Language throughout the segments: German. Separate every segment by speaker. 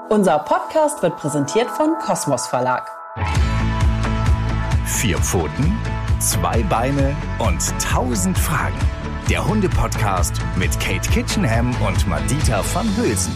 Speaker 1: Unser Podcast wird präsentiert von Kosmos Verlag.
Speaker 2: 4 Pfoten, 2 Beine und 1000 Fragen. Der Hunde-Podcast mit Kate Kitchenham und Madita van Hülsen.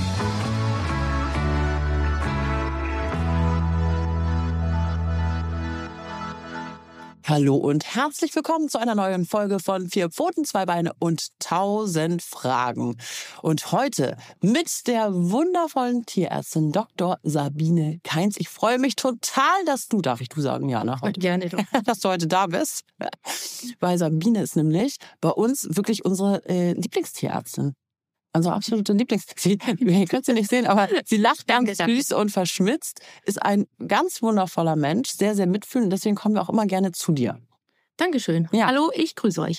Speaker 3: Hallo und herzlich willkommen zu einer neuen Folge von 4 Pfoten, 2 Beine und 1000 Fragen. Und heute mit der wundervollen Tierärztin Dr. Sabine Kainz. Ich freue mich total, dass du, darf ich du sagen, Jana, heute,
Speaker 4: gerne doch,
Speaker 3: dass du heute da bist. Weil Sabine ist nämlich bei uns wirklich unsere Lieblingstierärztin. Unsere absolute ihr könnt sie nicht sehen, aber sie lacht ganz süß und verschmitzt, ist ein ganz wundervoller Mensch, sehr, sehr mitfühlend. Deswegen kommen wir auch immer gerne zu dir.
Speaker 4: Dankeschön.
Speaker 3: Ja.
Speaker 4: Hallo, ich grüße euch.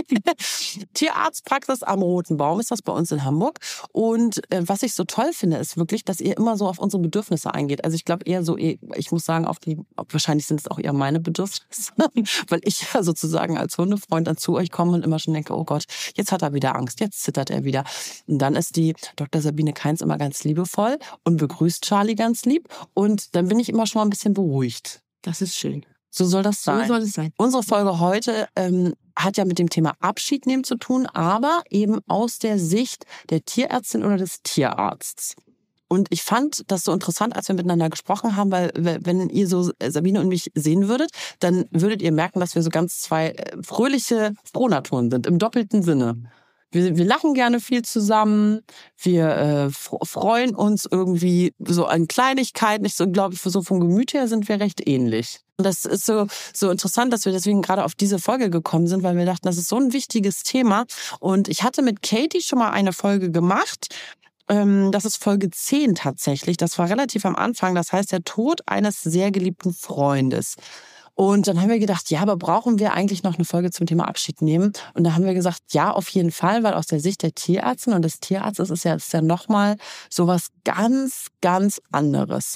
Speaker 3: Tierarztpraxis am Roten Baum ist das bei uns in Hamburg. Und was ich so toll finde, ist wirklich, dass ihr immer so auf unsere Bedürfnisse eingeht. Also ich glaube eher so, ich muss sagen, wahrscheinlich sind es auch eher meine Bedürfnisse, weil ich ja sozusagen als Hundefreund dann zu euch komme und immer schon denke, oh Gott, jetzt hat er wieder Angst, jetzt zittert er wieder. Und dann ist die Dr. Sabine Kainz immer ganz liebevoll und begrüßt Charlie ganz lieb. Und dann bin ich immer schon mal ein bisschen beruhigt.
Speaker 4: Das ist schön.
Speaker 3: So soll das sein.
Speaker 4: So soll es sein.
Speaker 3: Unsere Folge heute hat ja mit dem Thema Abschied nehmen zu tun, aber eben aus der Sicht der Tierärztin oder des Tierarzts. Und ich fand das so interessant, als wir miteinander gesprochen haben, weil wenn ihr so Sabine und mich sehen würdet, dann würdet ihr merken, dass wir so ganz zwei fröhliche Frohnaturen sind, im doppelten Sinne. Wir lachen gerne viel zusammen, wir freuen uns irgendwie so an Kleinigkeiten. Ich so, glaube, so vom Gemüt her sind wir recht ähnlich. Und das ist so interessant, dass wir deswegen gerade auf diese Folge gekommen sind, weil wir dachten, das ist so ein wichtiges Thema. Und ich hatte mit Katie schon mal eine Folge gemacht. Das ist Folge 10 tatsächlich. Das war relativ am Anfang. Das heißt, der Tod eines sehr geliebten Freundes. Und dann haben wir gedacht, ja, aber brauchen wir eigentlich noch eine Folge zum Thema Abschied nehmen? Und da haben wir gesagt, ja, auf jeden Fall, weil aus der Sicht der Tierärztin und des Tierarztes ist ja nochmal sowas ganz, ganz anderes.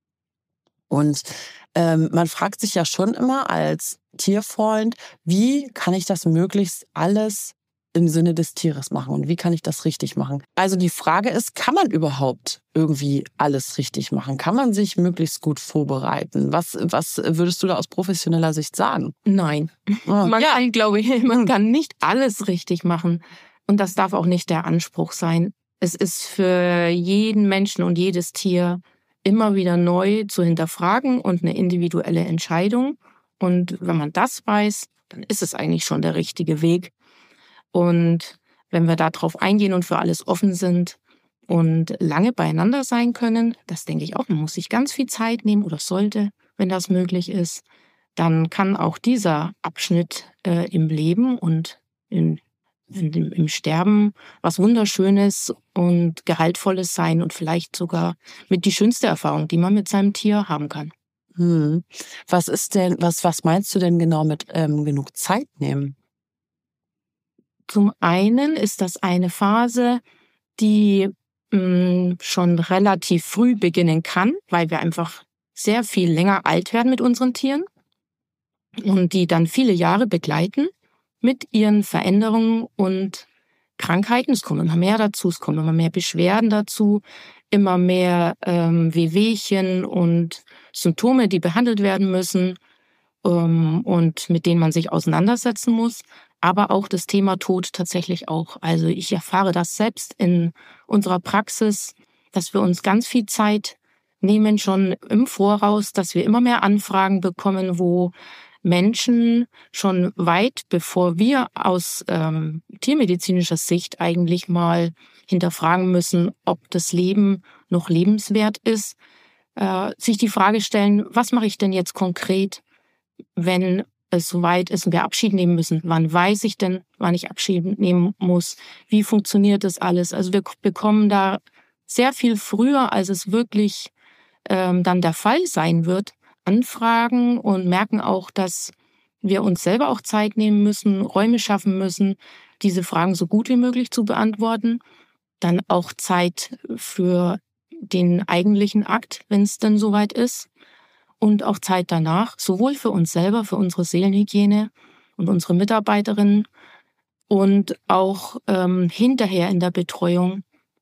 Speaker 3: Und man fragt sich ja schon immer als Tierfreund, wie kann ich das möglichst alles im Sinne des Tieres machen und wie kann ich das richtig machen? Also die Frage ist, kann man überhaupt irgendwie alles richtig machen? Kann man sich möglichst gut vorbereiten? Was würdest du da aus professioneller Sicht sagen?
Speaker 4: Nein. Man kann nicht alles richtig machen. Und das darf auch nicht der Anspruch sein. Es ist für jeden Menschen und jedes Tier immer wieder neu zu hinterfragen und eine individuelle Entscheidung. Und wenn man das weiß, dann ist es eigentlich schon der richtige Weg. Und wenn wir darauf eingehen und für alles offen sind und lange beieinander sein können, das denke ich auch, man muss sich ganz viel Zeit nehmen oder sollte, wenn das möglich ist, dann kann auch dieser Abschnitt im Leben und im Sterben was Wunderschönes und Gehaltvolles sein und vielleicht sogar mit die schönste Erfahrung, die man mit seinem Tier haben kann.
Speaker 3: Was meinst du denn genau mit genug Zeit nehmen?
Speaker 4: Zum einen ist das eine Phase, die schon relativ früh beginnen kann, weil wir einfach sehr viel länger alt werden mit unseren Tieren und die dann viele Jahre begleiten mit ihren Veränderungen und Krankheiten. Es kommen immer mehr dazu, es kommen immer mehr Beschwerden dazu, immer mehr Wehwehchen und Symptome, die behandelt werden müssen und mit denen man sich auseinandersetzen muss. Aber auch das Thema Tod tatsächlich auch. Also ich erfahre das selbst in unserer Praxis, dass wir uns ganz viel Zeit nehmen schon im Voraus, dass wir immer mehr Anfragen bekommen, wo Menschen schon weit bevor wir aus tiermedizinischer Sicht eigentlich mal hinterfragen müssen, ob das Leben noch lebenswert ist, sich die Frage stellen, was mache ich denn jetzt konkret, wenn es soweit ist und wir Abschied nehmen müssen. Wann weiß ich denn, wann ich Abschied nehmen muss? Wie funktioniert das alles? Also wir bekommen da sehr viel früher, als es wirklich dann der Fall sein wird, Anfragen und merken auch, dass wir uns selber auch Zeit nehmen müssen, Räume schaffen müssen, diese Fragen so gut wie möglich zu beantworten. Dann auch Zeit für den eigentlichen Akt, wenn es denn soweit ist. Und auch Zeit danach, sowohl für uns selber, für unsere Seelenhygiene und unsere Mitarbeiterinnen und auch hinterher in der Betreuung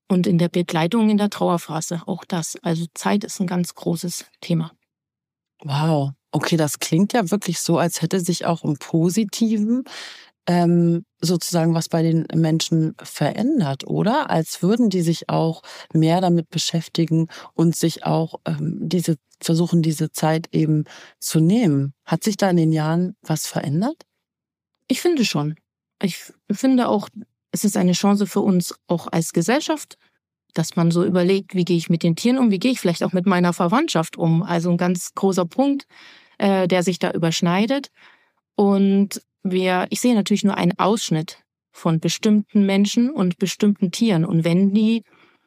Speaker 4: Und in der Begleitung in der Trauerphase auch das. Also Zeit ist ein ganz großes Thema.
Speaker 3: Wow. Okay, das klingt ja wirklich so, als hätte sich auch im Positiven sozusagen was bei den Menschen verändert, oder? Als würden die sich auch mehr damit beschäftigen und sich auch versuchen, diese Zeit eben zu nehmen. Hat sich da in den Jahren was verändert?
Speaker 4: Ich finde schon. Ich finde auch, es ist eine Chance für uns auch als Gesellschaft, dass man so überlegt, wie gehe ich mit den Tieren um, wie gehe ich vielleicht auch mit meiner Verwandtschaft um. Also ein ganz großer Punkt, der sich da überschneidet. Und ich sehe natürlich nur einen Ausschnitt von bestimmten Menschen und bestimmten Tieren. Und wenn die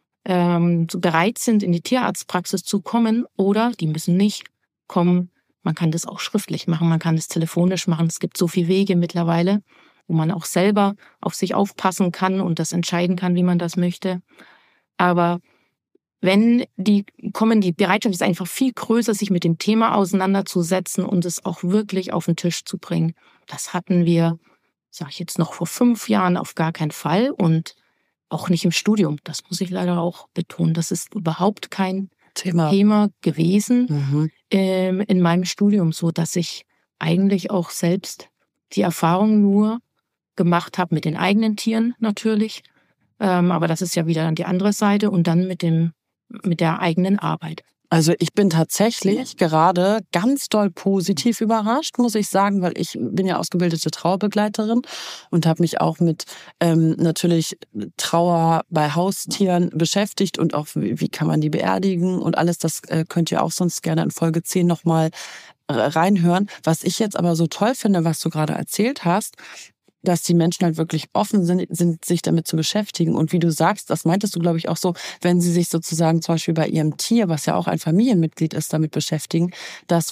Speaker 4: so bereit sind, in die Tierarztpraxis zu kommen, oder die müssen nicht kommen, man kann das auch schriftlich machen, man kann das telefonisch machen. Es gibt so viele Wege mittlerweile, wo man auch selber auf sich aufpassen kann und das entscheiden kann, wie man das möchte. Aber wenn die kommen, die Bereitschaft ist einfach viel größer, sich mit dem Thema auseinanderzusetzen und es auch wirklich auf den Tisch zu bringen. Das hatten wir, sage ich jetzt noch, vor 5 Jahren auf gar keinen Fall und auch nicht im Studium. Das muss ich leider auch betonen. Das ist überhaupt kein Thema gewesen in meinem Studium, so dass ich eigentlich auch selbst die Erfahrung nur gemacht habe mit den eigenen Tieren natürlich. Aber das ist ja wieder dann die andere Seite und dann mit der eigenen Arbeit.
Speaker 3: Also ich bin tatsächlich gerade ganz doll positiv überrascht, muss ich sagen, weil ich bin ja ausgebildete Trauerbegleiterin und habe mich auch mit natürlich Trauer bei Haustieren beschäftigt und auch wie kann man die beerdigen und alles. Das könnt ihr auch sonst gerne in Folge 10 nochmal reinhören. Was ich jetzt aber so toll finde, was du gerade erzählt hast, dass die Menschen halt wirklich offen sind, sich damit zu beschäftigen. Und wie du sagst, das meintest du, glaube ich, auch so, wenn sie sich sozusagen zum Beispiel bei ihrem Tier, was ja auch ein Familienmitglied ist, damit beschäftigen, dass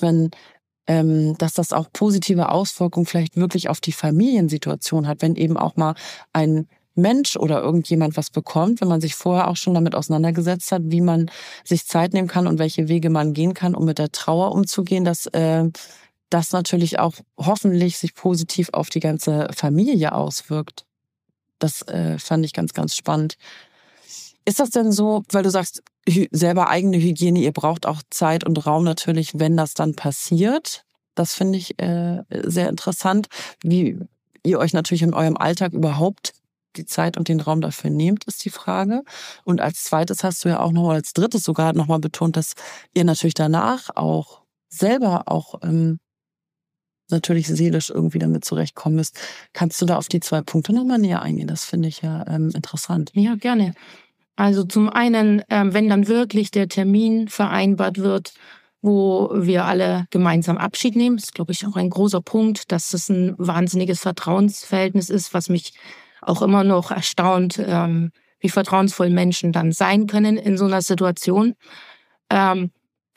Speaker 3: das auch positive Auswirkungen vielleicht wirklich auf die Familiensituation hat, wenn eben auch mal ein Mensch oder irgendjemand was bekommt, wenn man sich vorher auch schon damit auseinandergesetzt hat, wie man sich Zeit nehmen kann und welche Wege man gehen kann, um mit der Trauer umzugehen, dass das natürlich auch hoffentlich sich positiv auf die ganze Familie auswirkt. Das fand ich ganz, ganz spannend. Ist das denn so, weil du sagst, selber eigene Hygiene, ihr braucht auch Zeit und Raum natürlich, wenn das dann passiert? Das finde ich sehr interessant, wie ihr euch natürlich in eurem Alltag überhaupt die Zeit und den Raum dafür nehmt, ist die Frage. Und als zweites hast du ja auch noch, oder als drittes sogar nochmal betont, dass ihr natürlich danach auch selber auch natürlich seelisch irgendwie damit zurechtkommen müsst. Kannst du da auf die 2 Punkte nochmal näher eingehen? Das finde ich ja interessant.
Speaker 4: Ja, gerne. Also zum einen, wenn dann wirklich der Termin vereinbart wird, wo wir alle gemeinsam Abschied nehmen, ist, glaube ich, auch ein großer Punkt, dass es ein wahnsinniges Vertrauensverhältnis ist, was mich auch immer noch erstaunt, wie vertrauensvoll Menschen dann sein können in so einer Situation. Dann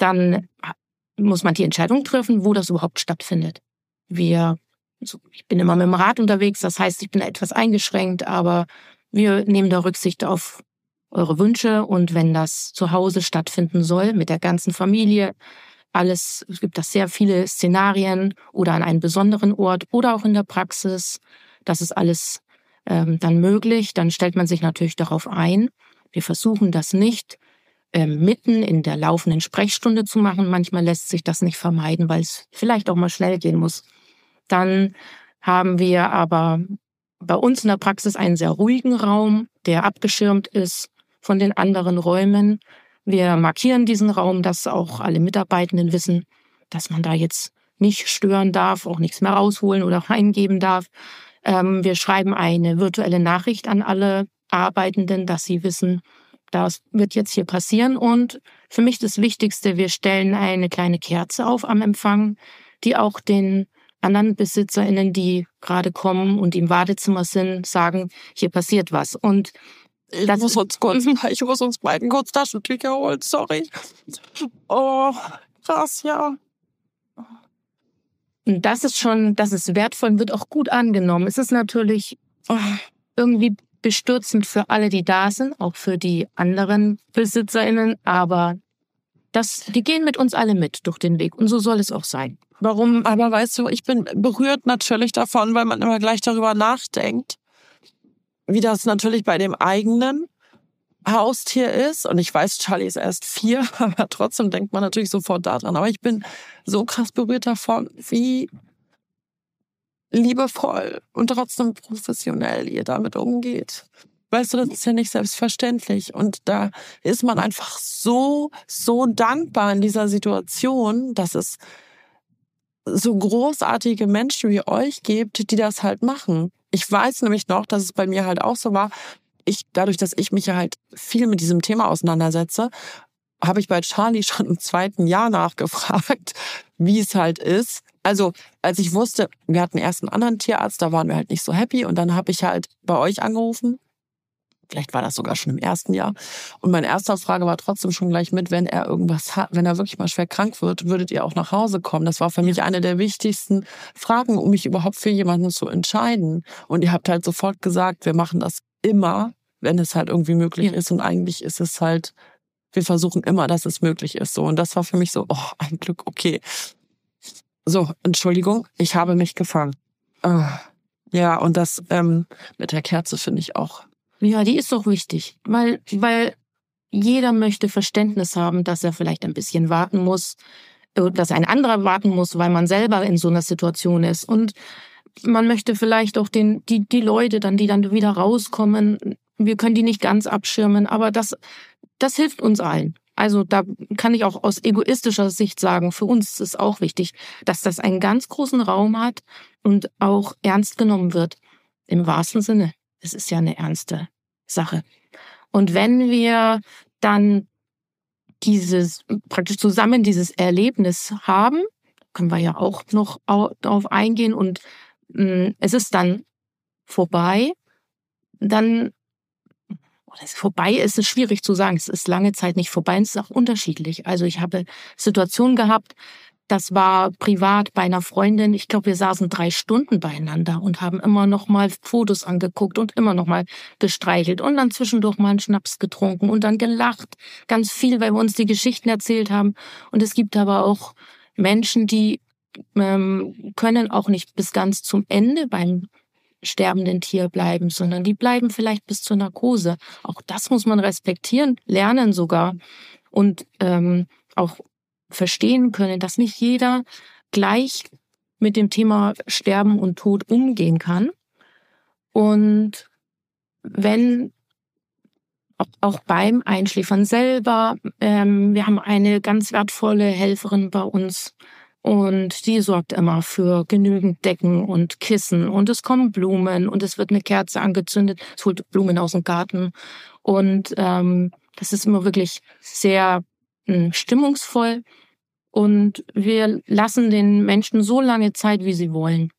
Speaker 4: muss man die Entscheidung treffen, wo das überhaupt stattfindet. Ich bin immer mit dem Rad unterwegs, das heißt, ich bin etwas eingeschränkt, aber wir nehmen da Rücksicht auf eure Wünsche und wenn das zu Hause stattfinden soll, mit der ganzen Familie, es gibt da sehr viele Szenarien oder an einem besonderen Ort oder auch in der Praxis, das ist alles dann möglich, dann stellt man sich natürlich darauf ein. Wir versuchen das nicht mitten in der laufenden Sprechstunde zu machen. Manchmal lässt sich das nicht vermeiden, weil es vielleicht auch mal schnell gehen muss. Dann haben wir aber bei uns in der Praxis einen sehr ruhigen Raum, der abgeschirmt ist von den anderen Räumen. Wir markieren diesen Raum, dass auch alle Mitarbeitenden wissen, dass man da jetzt nicht stören darf, auch nichts mehr rausholen oder reingeben darf. Wir schreiben eine virtuelle Nachricht an alle Arbeitenden, dass sie wissen, das wird jetzt hier passieren. Und für mich das Wichtigste, wir stellen eine kleine Kerze auf am Empfang, die auch den anderen BesitzerInnen, die gerade kommen und im Wartezimmer sind, sagen, hier passiert was. Und
Speaker 3: ich muss uns beiden kurz Taschentücher holen, sorry. Oh, krass, ja.
Speaker 4: Und das ist wertvoll und wird auch gut angenommen. Es ist natürlich irgendwie bestürzend für alle, die da sind, auch für die anderen BesitzerInnen, aber die gehen mit uns alle mit durch den Weg und so soll es auch sein.
Speaker 3: Warum? Aber weißt du, ich bin berührt natürlich davon, weil man immer gleich darüber nachdenkt, wie das natürlich bei dem eigenen Haustier ist. Und ich weiß, Charlie ist erst 4, aber trotzdem denkt man natürlich sofort daran. Aber ich bin so krass berührt davon, wie liebevoll und trotzdem professionell ihr damit umgeht. Weißt du, das ist ja nicht selbstverständlich. Und da ist man einfach so dankbar in dieser Situation, dass es so großartige Menschen wie euch gibt, die das halt machen. Ich weiß nämlich noch, dass es bei mir halt auch so war. Dadurch, dass ich mich ja halt viel mit diesem Thema auseinandersetze, habe ich bei Charlie schon im 2. Jahr nachgefragt, wie es halt ist. Also, als ich wusste, wir hatten erst einen anderen Tierarzt, da waren wir halt nicht so happy. Und dann habe ich halt bei euch angerufen. Vielleicht war das sogar schon im 1. Jahr. Und meine erste Frage war trotzdem schon gleich mit, wenn er irgendwas hat, wenn er wirklich mal schwer krank wird, würdet ihr auch nach Hause kommen? Das war für mich eine der wichtigsten Fragen, um mich überhaupt für jemanden zu entscheiden. Und ihr habt halt sofort gesagt, wir machen das immer, wenn es halt irgendwie möglich ist. Und eigentlich ist es halt, wir versuchen immer, dass es möglich ist. So. Und das war für mich so, oh, ein Glück, okay. So, Entschuldigung, ich habe mich gefangen. Ja, und das mit der Kerze finde ich auch.
Speaker 4: Ja, die ist doch wichtig, weil jeder möchte Verständnis haben, dass er vielleicht ein bisschen warten muss, dass ein anderer warten muss, weil man selber in so einer Situation ist. Und man möchte vielleicht auch die Leute dann, die dann wieder rauskommen, wir können die nicht ganz abschirmen, aber das hilft uns allen. Also da kann ich auch aus egoistischer Sicht sagen, für uns ist es auch wichtig, dass das einen ganz großen Raum hat und auch ernst genommen wird. Im wahrsten Sinne. Es ist ja eine ernste Sache. Und wenn wir dann praktisch zusammen dieses Erlebnis haben, können wir ja auch noch darauf eingehen und es ist dann vorbei, vorbei ist es schwierig zu sagen. Es ist lange Zeit nicht vorbei, es ist auch unterschiedlich. Also ich habe Situationen gehabt, das war privat bei einer Freundin. Ich glaube, wir saßen 3 Stunden beieinander und haben immer noch mal Fotos angeguckt und immer noch mal gestreichelt und dann zwischendurch mal einen Schnaps getrunken und dann gelacht. Ganz viel, weil wir uns die Geschichten erzählt haben. Und es gibt aber auch Menschen, die können auch nicht bis ganz zum Ende beim sterbenden Tier bleiben, sondern die bleiben vielleicht bis zur Narkose. Auch das muss man respektieren, lernen sogar und auch verstehen können, dass nicht jeder gleich mit dem Thema Sterben und Tod umgehen kann. Und wenn auch beim Einschläfern selber, wir haben eine ganz wertvolle Helferin bei uns und die sorgt immer für genügend Decken und Kissen und es kommen Blumen und es wird eine Kerze angezündet, es holt Blumen aus dem Garten und das ist immer wirklich sehr stimmungsvoll und wir lassen den Menschen so lange Zeit, wie sie wollen.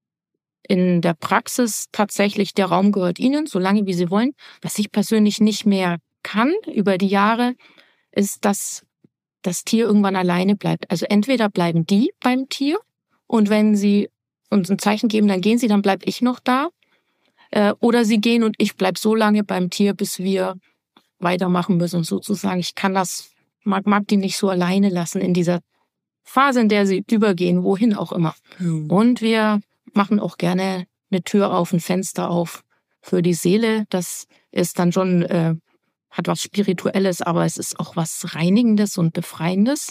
Speaker 4: In der Praxis tatsächlich, der Raum gehört ihnen, so lange wie sie wollen. Was ich persönlich nicht mehr kann über die Jahre, ist, dass das Tier irgendwann alleine bleibt. Also entweder bleiben die beim Tier und wenn sie uns ein Zeichen geben, dann gehen sie, dann bleib ich noch da. Oder sie gehen und ich bleib so lange beim Tier, bis wir weitermachen müssen. Sozusagen, ich kann das, mag die nicht so alleine lassen in dieser Phase, in der sie übergehen, wohin auch immer. Und wir machen auch gerne eine Tür auf, ein Fenster auf für die Seele. Das ist dann schon, hat was Spirituelles, aber es ist auch was Reinigendes und Befreiendes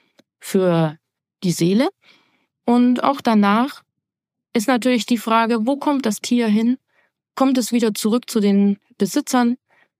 Speaker 4: für die Seele. Und auch danach ist natürlich die Frage, wo kommt das Tier hin? Kommt es wieder zurück zu den Besitzern?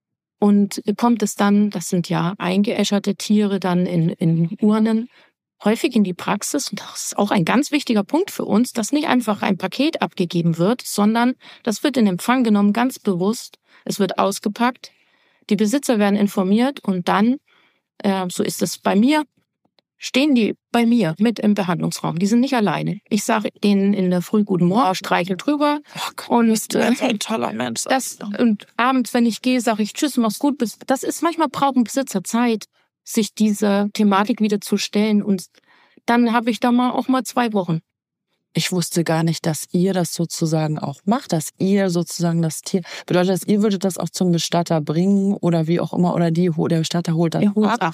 Speaker 4: Und kommt es dann, das sind ja eingeäscherte Tiere, dann in Urnen, häufig in die Praxis. Und das ist auch ein ganz wichtiger Punkt für uns, dass nicht einfach ein Paket abgegeben wird, sondern das wird in Empfang genommen, ganz bewusst. Es wird ausgepackt, die Besitzer werden informiert und dann, so ist es bei mir, stehen die bei mir mit im Behandlungsraum. Die sind nicht alleine. Ich sage denen in der Früh Guten Morgen, streichel drüber. Und
Speaker 3: ein toller Mensch.
Speaker 4: Und abends, wenn ich gehe, sage ich Tschüss, mach's gut. Das ist manchmal brauchen Besitzer Zeit, sich dieser Thematik wieder zu stellen. Und dann habe ich da auch mal 2 Wochen.
Speaker 3: Ich wusste gar nicht, dass ihr das sozusagen auch macht, dass ihr sozusagen das Tier, bedeutet das, ihr würdet das auch zum Bestatter bringen oder wie auch immer, oder der Bestatter holt das ab?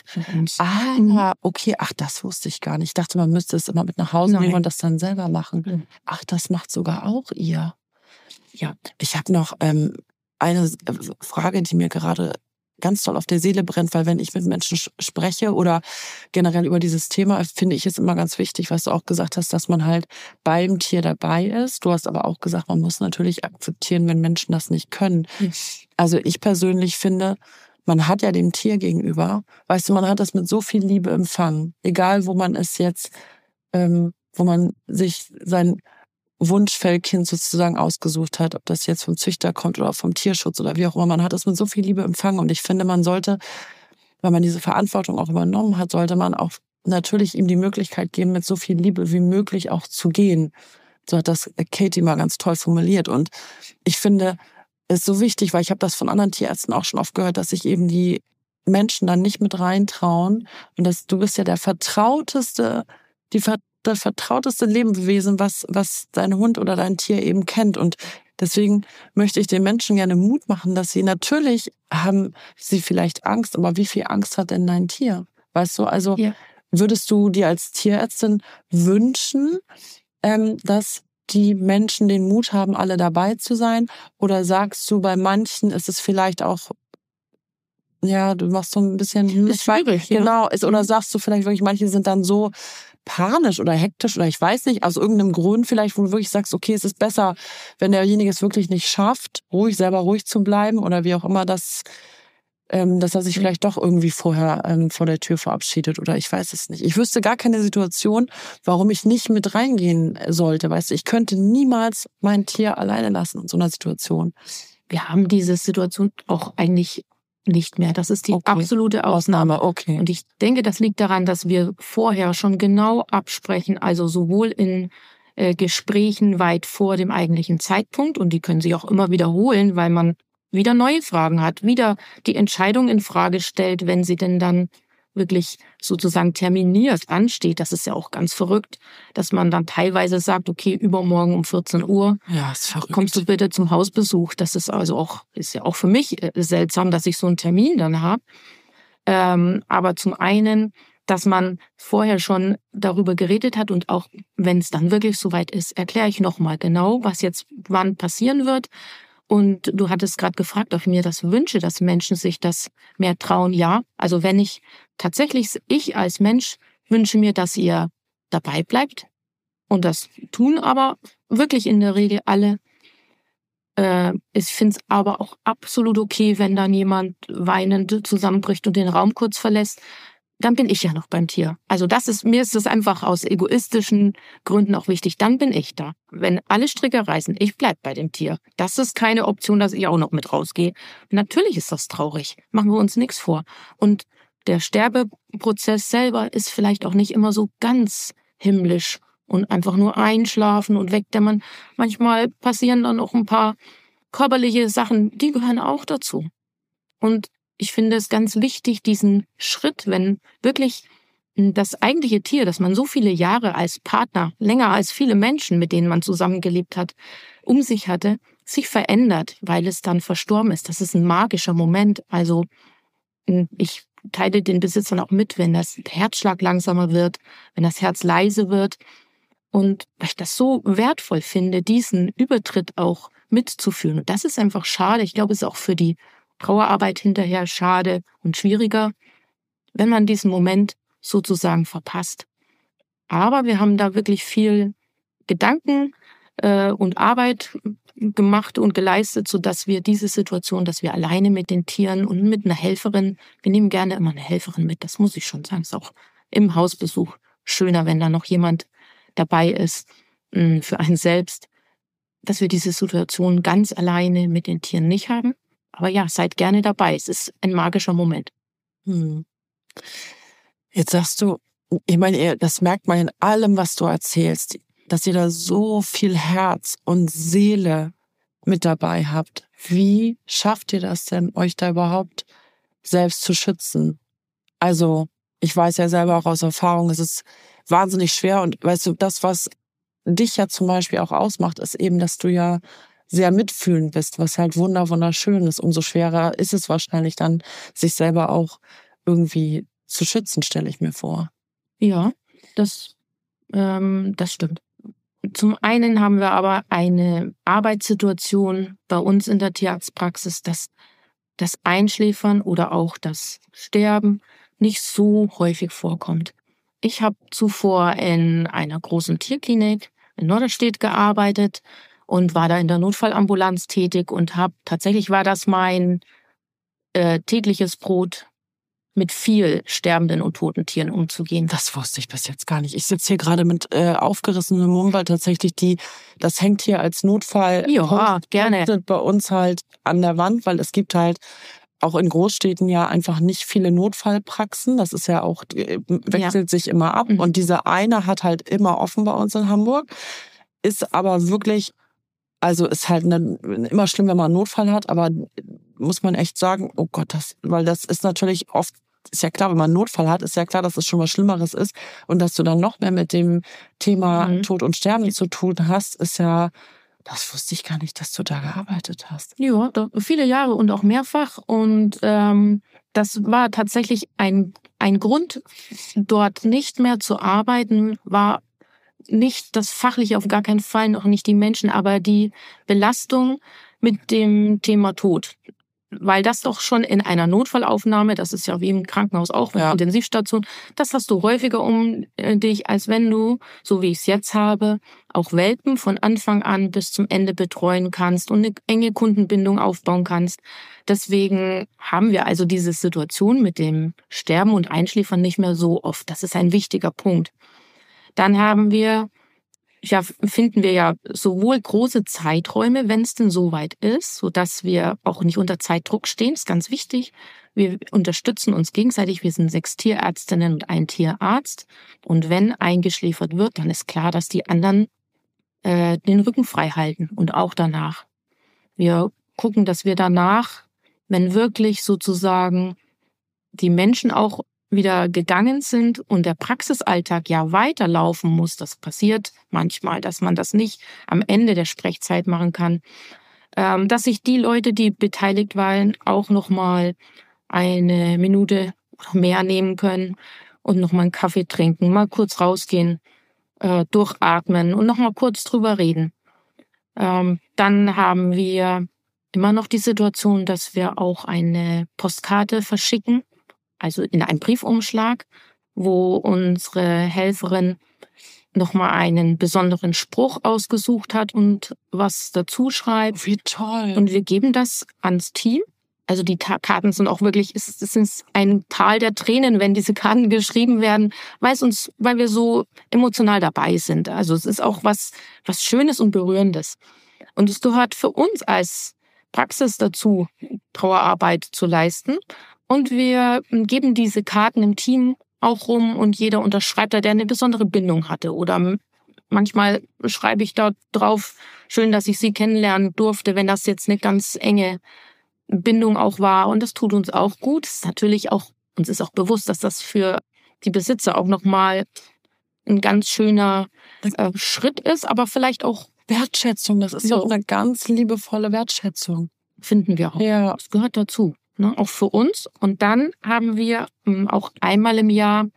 Speaker 3: Okay, ach, das wusste ich gar nicht. Ich dachte, man müsste es immer mit nach Hause nehmen und das dann selber machen. Ach, das macht sogar auch ihr. Ja, ich habe noch eine Frage, die mir gerade ganz doll auf der Seele brennt, weil wenn ich mit Menschen spreche oder generell über dieses Thema, finde ich es immer ganz wichtig, was du auch gesagt hast, dass man halt beim Tier dabei ist. Du hast aber auch gesagt, man muss natürlich akzeptieren, wenn Menschen das nicht können. Also ich persönlich finde, man hat ja dem Tier gegenüber, weißt du, man hat das mit so viel Liebe empfangen. Egal, wo man es jetzt, wo man sich sein Wunschfellkind sozusagen ausgesucht hat, ob das jetzt vom Züchter kommt oder vom Tierschutz oder wie auch immer. Man hat es mit so viel Liebe empfangen und ich finde, man sollte, wenn man diese Verantwortung auch übernommen hat, sollte man auch natürlich ihm die Möglichkeit geben, mit so viel Liebe wie möglich auch zu gehen. So hat das Katie mal ganz toll formuliert und ich finde, es ist so wichtig, weil ich habe das von anderen Tierärzten auch schon oft gehört, dass sich eben die Menschen dann nicht mit reintrauen und dass du bist ja das vertrauteste Lebewesen, was dein Hund oder dein Tier eben kennt. Und deswegen möchte ich den Menschen gerne Mut machen, dass sie natürlich haben sie vielleicht Angst, aber wie viel Angst hat denn dein Tier? Weißt du, also würdest du dir als Tierärztin wünschen, dass die Menschen den Mut haben, alle dabei zu sein? Oder sagst du, bei manchen ist es vielleicht auch, ja, du machst so ein bisschen,
Speaker 4: ist schwierig,
Speaker 3: genau, oder sagst du vielleicht wirklich, manche sind dann so panisch oder hektisch oder ich weiß nicht, aus irgendeinem Grund vielleicht, wo du wirklich sagst, okay, es ist besser, wenn derjenige es wirklich nicht schafft, selber ruhig zu bleiben oder wie auch immer, dass er sich vielleicht doch irgendwie vorher vor der Tür verabschiedet oder ich weiß es nicht. Ich wüsste gar keine Situation, warum ich nicht mit reingehen sollte. Weißt du, ich könnte niemals mein Tier alleine lassen in so einer Situation.
Speaker 4: Wir haben diese Situation auch eigentlich nicht mehr. Das ist die absolute Ausnahme.
Speaker 3: Okay.
Speaker 4: Und ich denke, das liegt daran, dass wir vorher schon genau absprechen, also sowohl in Gesprächen weit vor dem eigentlichen Zeitpunkt, und die können sich auch immer wiederholen, weil man wieder neue Fragen hat, wieder die Entscheidung in Frage stellt, wenn sie denn dann wirklich sozusagen terminiert ansteht. Das ist ja auch ganz verrückt, dass man dann teilweise sagt, okay, übermorgen um 14 Uhr
Speaker 3: ist verrückt.
Speaker 4: Kommst du bitte zum Hausbesuch. Das ist also auch, ist ja auch für mich seltsam, dass ich so einen Termin dann habe. Aber zum einen, dass man vorher schon darüber geredet hat und auch, wenn es dann wirklich soweit ist, erkläre ich nochmal genau, was jetzt wann passieren wird. Und du hattest gerade gefragt, ob ich mir das wünsche, dass Menschen sich das mehr trauen. Ja, also wenn ich als Mensch wünsche mir, dass ihr dabei bleibt. Und das tun aber wirklich in der Regel alle. Ich finde es aber auch absolut okay, wenn dann jemand weinend zusammenbricht und den Raum kurz verlässt. Dann bin ich ja noch beim Tier. Also mir ist das einfach aus egoistischen Gründen auch wichtig. Dann bin ich da. Wenn alle Stricke reißen, ich bleib bei dem Tier. Das ist keine Option, dass ich auch noch mit rausgehe. Natürlich ist das traurig. Machen wir uns nichts vor. Und der Sterbeprozess selber ist vielleicht auch nicht immer so ganz himmlisch und einfach nur einschlafen und wegdämmern. Manchmal passieren dann auch ein paar körperliche Sachen, die gehören auch dazu. Und ich finde es ganz wichtig, diesen Schritt, wenn wirklich das eigentliche Tier, das man so viele Jahre als Partner, länger als viele Menschen, mit denen man zusammengelebt hat, um sich hatte, sich verändert, weil es dann verstorben ist. Das ist ein magischer Moment. Also ich teile den Besitzern auch mit, wenn der Herzschlag langsamer wird, wenn das Herz leise wird. Und weil ich das so wertvoll finde, diesen Übertritt auch mitzuführen. Und das ist einfach schade. Ich glaube, es ist auch für die Trauerarbeit hinterher schade und schwieriger, wenn man diesen Moment sozusagen verpasst. Aber wir haben da wirklich viel Gedanken und Arbeit gemacht und geleistet, sodass wir diese Situation, dass wir alleine mit den Tieren und mit einer Helferin, wir nehmen gerne immer eine Helferin mit, das muss ich schon sagen, ist auch im Hausbesuch schöner, wenn da noch jemand dabei ist für einen selbst, dass wir diese Situation ganz alleine mit den Tieren nicht haben. Aber ja, seid gerne dabei. Es ist ein magischer Moment.
Speaker 3: Jetzt sagst du, ich meine, das merkt man in allem, was du erzählst, dass ihr da so viel Herz und Seele mit dabei habt. Wie schafft ihr das denn, euch da überhaupt selbst zu schützen? Also, ich weiß ja selber auch aus Erfahrung, es ist wahnsinnig schwer. Und weißt du, das, was dich ja zum Beispiel auch ausmacht, ist eben, dass du ja sehr mitfühlend bist, was halt wunderschön ist. Umso schwerer ist es wahrscheinlich dann, sich selber auch irgendwie zu schützen, stelle ich mir vor.
Speaker 4: Ja, das stimmt. Zum einen haben wir aber eine Arbeitssituation bei uns in der Tierarztpraxis, dass das Einschläfern oder auch das Sterben nicht so häufig vorkommt. Ich habe zuvor in einer großen Tierklinik in Norderstedt gearbeitet und war da in der Notfallambulanz tätig und tatsächlich war das mein tägliches Brot, mit viel sterbenden und toten Tieren umzugehen.
Speaker 3: Das wusste ich bis jetzt gar nicht. Ich sitze hier gerade mit aufgerissenem Mund, weil tatsächlich das hängt hier als Notfall.
Speaker 4: Ja, gerne.
Speaker 3: Bei uns halt an der Wand, weil es gibt halt auch in Großstädten ja einfach nicht viele Notfallpraxen. Das ist ja auch, wechselt sich immer ab. Und diese eine hat halt immer offen bei uns in Hamburg. Ist aber wirklich, also ist halt immer schlimm, wenn man einen Notfall hat, aber muss man echt sagen, oh Gott, weil das ist natürlich oft, ist ja klar, wenn man einen Notfall hat, ist ja klar, dass es schon was Schlimmeres ist. Und dass du dann noch mehr mit dem Thema Tod und Sterben zu tun hast, ist ja, das wusste ich gar nicht, dass du da gearbeitet hast.
Speaker 4: Ja, viele Jahre und auch mehrfach. Und das war tatsächlich ein Grund, dort nicht mehr zu arbeiten, war nicht das Fachliche, auf gar keinen Fall, noch nicht die Menschen, aber die Belastung mit dem Thema Tod. Weil das doch schon in einer Notfallaufnahme, das ist ja wie im Krankenhaus auch, eine Intensivstation, das hast du häufiger um dich, als wenn du, so wie ich es jetzt habe, auch Welpen von Anfang an bis zum Ende betreuen kannst und eine enge Kundenbindung aufbauen kannst. Deswegen haben wir also diese Situation mit dem Sterben und Einschläfern nicht mehr so oft. Das ist ein wichtiger Punkt. Dann finden wir ja sowohl große Zeiträume, wenn es denn soweit ist, sodass wir auch nicht unter Zeitdruck stehen, ist ganz wichtig. Wir unterstützen uns gegenseitig. Wir sind 6 Tierärztinnen und ein Tierarzt. Und wenn eingeschläfert wird, dann ist klar, dass die anderen den Rücken frei halten und auch danach. Wir gucken, dass wir danach, wenn wirklich sozusagen die Menschen auch wieder gegangen sind und der Praxisalltag ja weiterlaufen muss, das passiert manchmal, dass man das nicht am Ende der Sprechzeit machen kann, dass sich die Leute, die beteiligt waren, auch nochmal eine Minute mehr nehmen können und nochmal einen Kaffee trinken, mal kurz rausgehen, durchatmen und nochmal kurz drüber reden. Dann haben wir immer noch die Situation, dass wir auch eine Postkarte verschicken, also in einem Briefumschlag, wo unsere Helferin nochmal einen besonderen Spruch ausgesucht hat und was dazu schreibt.
Speaker 3: Wie toll.
Speaker 4: Und wir geben das ans Team. Also die Karten sind auch wirklich, es ist ein Tal der Tränen, wenn diese Karten geschrieben werden, weil wir so emotional dabei sind. Also es ist auch was Schönes und Berührendes. Und es gehört für uns als Praxis dazu, Trauerarbeit zu leisten. Und wir geben diese Karten im Team auch rum und jeder unterschreibt da, der eine besondere Bindung hatte. Oder manchmal schreibe ich da drauf, schön, dass ich Sie kennenlernen durfte, wenn das jetzt eine ganz enge Bindung auch war. Und das tut uns auch gut. Es ist natürlich auch, uns ist auch bewusst, dass das für die Besitzer auch nochmal ein ganz schöner Schritt ist, aber vielleicht auch
Speaker 3: Wertschätzung. Das ist ja auch eine ganz liebevolle Wertschätzung.
Speaker 4: Finden wir auch. Ja. Das gehört dazu. Ne, auch für uns. Und dann haben wir auch einmal im Jahr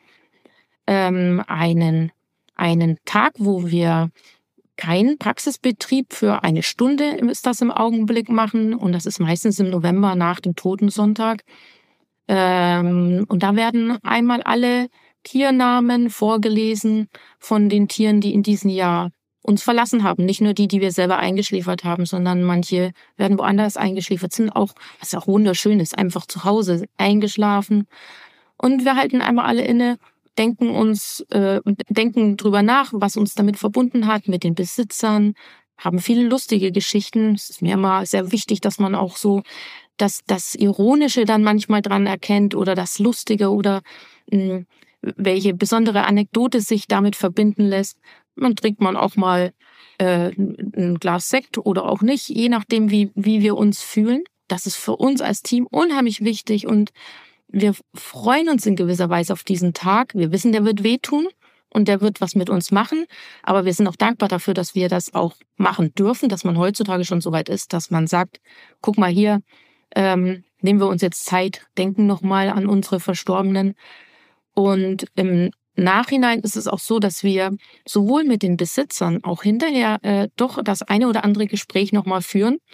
Speaker 4: einen Tag, wo wir keinen Praxisbetrieb für eine Stunde ist das im Augenblick machen. Und das ist meistens im November nach dem Totensonntag. Und da werden einmal alle Tiernamen vorgelesen von den Tieren, die in diesem Jahr uns verlassen haben. Nicht nur die wir selber eingeschläfert haben, sondern manche werden woanders eingeschläfert, sind auch, was auch wunderschön ist, einfach zu Hause eingeschlafen. Und wir halten einmal alle inne, denken drüber nach, was uns damit verbunden hat, mit den Besitzern, haben viele lustige Geschichten. Es ist mir immer sehr wichtig, dass man auch so das Ironische dann manchmal dran erkennt oder das Lustige oder welche besondere Anekdote sich damit verbinden lässt. Man trinkt man auch mal ein Glas Sekt oder auch nicht, je nachdem, wie wir uns fühlen. Das ist für uns als Team unheimlich wichtig und wir freuen uns in gewisser Weise auf diesen Tag. Wir wissen, der wird wehtun und der wird was mit uns machen, aber wir sind auch dankbar dafür, dass wir das auch machen dürfen, dass man heutzutage schon so weit ist, dass man sagt, guck mal hier, nehmen wir uns jetzt Zeit, denken nochmal an unsere Verstorbenen. Und im Nachhinein ist es auch so, dass wir sowohl mit den Besitzern auch hinterher doch das eine oder andere Gespräch nochmal führen,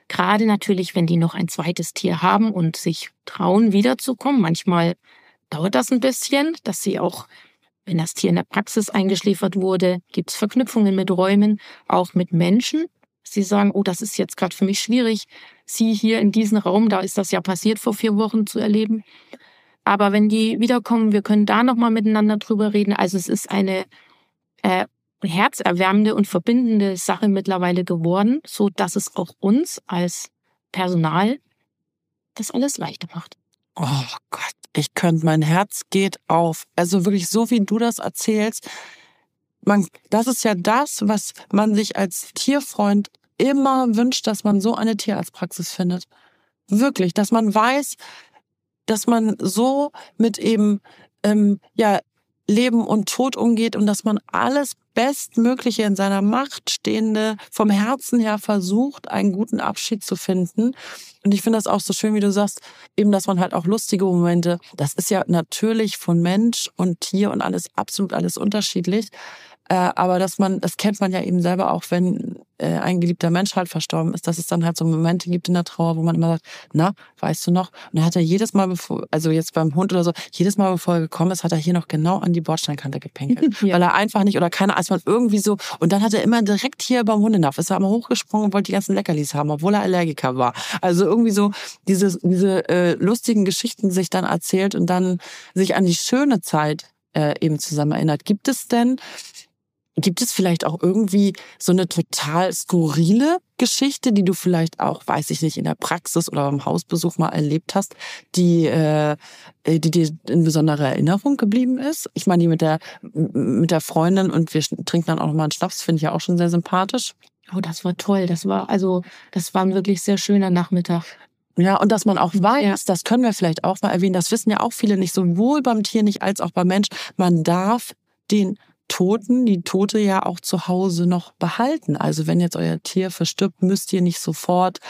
Speaker 4: Gerade natürlich, wenn die noch ein zweites Tier haben und sich trauen, wiederzukommen. Manchmal dauert das ein bisschen, dass sie auch, wenn das Tier in der Praxis eingeschläfert wurde, gibt es Verknüpfungen mit Räumen, auch mit Menschen. Sie sagen, oh, das ist jetzt gerade für mich schwierig, sie hier in diesen Raum, da ist das ja passiert vor 4 Wochen, zu erleben. Aber wenn die wiederkommen, wir können da nochmal miteinander drüber reden. Also es ist eine herzerwärmende und verbindende Sache mittlerweile geworden, so dass es auch uns als Personal das alles leichter macht.
Speaker 3: Oh Gott, mein Herz geht auf. Also wirklich so, wie du das erzählst. Das ist ja das, was man sich als Tierfreund immer wünscht, dass man so eine Tierarztpraxis findet. Wirklich, dass man weiß, dass man so mit eben Leben und Tod umgeht und dass man alles Bestmögliche in seiner Macht Stehende vom Herzen her versucht, einen guten Abschied zu finden. Und ich finde das auch so schön, wie du sagst, eben, dass man halt auch lustige Momente, das ist ja natürlich von Mensch und Tier und absolut alles unterschiedlich. Aber das kennt man ja eben selber auch, wenn ein geliebter Mensch halt verstorben ist, dass es dann halt so Momente gibt in der Trauer, wo man immer sagt, na, weißt du noch? Und dann hat er jedes Mal, also jetzt beim Hund oder so, jedes Mal, bevor er gekommen ist, hat er hier noch genau an die Bordsteinkante gepinkelt. Ja. Weil er einfach nicht, oder keine Ahnung, man irgendwie so, und dann hat er immer direkt hier beim Hundenapf, ist er einmal hochgesprungen und wollte die ganzen Leckerlis haben, obwohl er Allergiker war. Also irgendwie so diese lustigen Geschichten sich dann erzählt und dann sich an die schöne Zeit eben zusammen erinnert. Gibt es vielleicht auch irgendwie so eine total skurrile Geschichte, die du vielleicht auch, weiß ich nicht, in der Praxis oder beim Hausbesuch mal erlebt hast, die dir in besonderer Erinnerung geblieben ist? Ich meine, die mit der Freundin und wir trinken dann auch noch mal einen Schnaps, finde ich ja auch schon sehr sympathisch.
Speaker 4: Oh, das war toll. Das war ein wirklich sehr schöner Nachmittag.
Speaker 3: Ja, und dass man auch weiß, das können wir vielleicht auch mal erwähnen, das wissen ja auch viele nicht, sowohl beim Tier nicht als auch beim Mensch, man darf die Tote ja auch zu Hause noch behalten. Also wenn jetzt euer Tier verstirbt, müsst ihr nicht sofort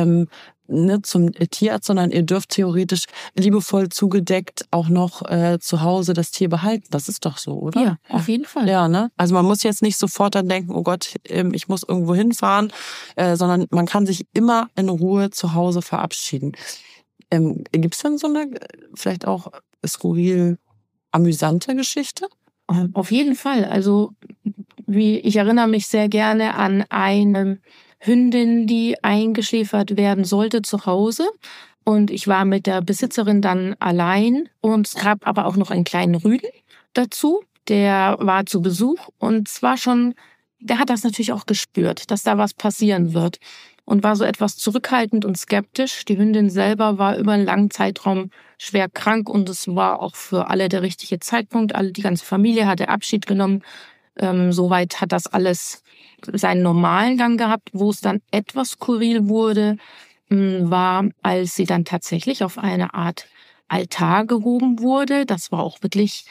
Speaker 3: zum Tierarzt, sondern ihr dürft theoretisch liebevoll zugedeckt auch noch zu Hause das Tier behalten. Das ist doch so, oder?
Speaker 4: Ja, auf jeden Fall.
Speaker 3: Ja, ne? Also man muss jetzt nicht sofort dann denken, oh Gott, ich muss irgendwo hinfahren, sondern man kann sich immer in Ruhe zu Hause verabschieden. Gibt es denn so eine vielleicht auch skurril amüsante Geschichte?
Speaker 4: Auf jeden Fall. Also ich erinnere mich sehr gerne an eine Hündin, die eingeschläfert werden sollte zu Hause. Und ich war mit der Besitzerin dann allein. Und es gab aber auch noch einen kleinen Rüden dazu. Der war zu Besuch und der hat das natürlich auch gespürt, dass da was passieren wird. Und war so etwas zurückhaltend und skeptisch. Die Hündin selber war über einen langen Zeitraum schwer krank und es war auch für alle der richtige Zeitpunkt. Die ganze Familie hatte Abschied genommen. Soweit hat das alles seinen normalen Gang gehabt. Wo es dann etwas skurril wurde, war, als sie dann tatsächlich auf eine Art Altar gehoben wurde. Das war auch wirklich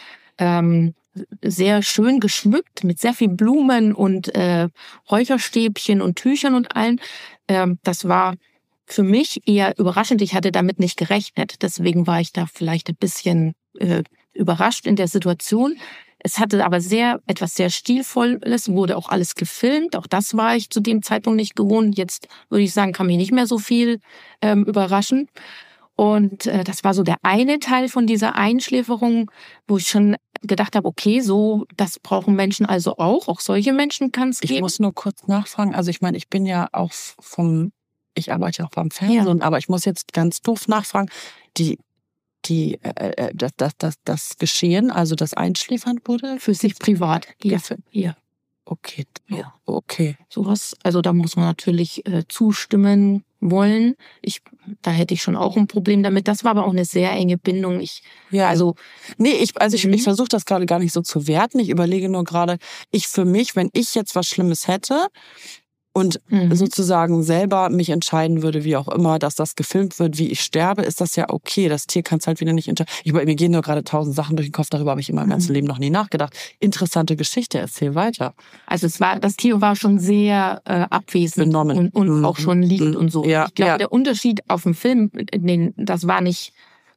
Speaker 4: sehr schön geschmückt mit sehr viel Blumen und Räucherstäbchen und Tüchern und allem. Das war für mich eher überraschend. Ich hatte damit nicht gerechnet. Deswegen war ich da vielleicht ein bisschen überrascht in der Situation. Es hatte aber etwas sehr Stilvolles, wurde auch alles gefilmt. Auch das war ich zu dem Zeitpunkt nicht gewohnt. Jetzt würde ich sagen, kann mich nicht mehr so viel überraschen. Und das war so der eine Teil von dieser Einschläferung, wo ich schon gedacht habe, okay, so, das brauchen Menschen also auch solche Menschen kann es geben.
Speaker 3: Ich muss nur kurz nachfragen, also ich meine, ich bin ja auch ich arbeite auch beim Fernsehen, aber ich muss jetzt ganz doof nachfragen, das Geschehen, also das Einschläfern wurde
Speaker 4: für sich privat.
Speaker 3: Ja. Okay.
Speaker 4: Ja.
Speaker 3: Okay.
Speaker 4: Sowas, also da muss man natürlich zustimmen wollen. Da hätte ich schon auch ein Problem damit. Das war aber auch eine sehr enge Bindung. Ich versuche das gerade gar nicht so zu werten. Ich überlege nur gerade, wenn ich jetzt was Schlimmes hätte und sozusagen selber mich entscheiden würde, wie auch immer, dass das gefilmt wird, wie ich sterbe, ist das ja okay. Das Tier kann es halt wieder nicht entscheiden. Mir gehen nur gerade 1000 Sachen durch den Kopf, darüber habe ich in meinem ganzen Leben noch nie nachgedacht. Interessante Geschichte, erzähl weiter. Also das Tier war schon sehr abwesend
Speaker 3: benommen
Speaker 4: und auch schon liegend und so.
Speaker 3: Ja,
Speaker 4: ich glaube, der Unterschied auf dem Film, das war nicht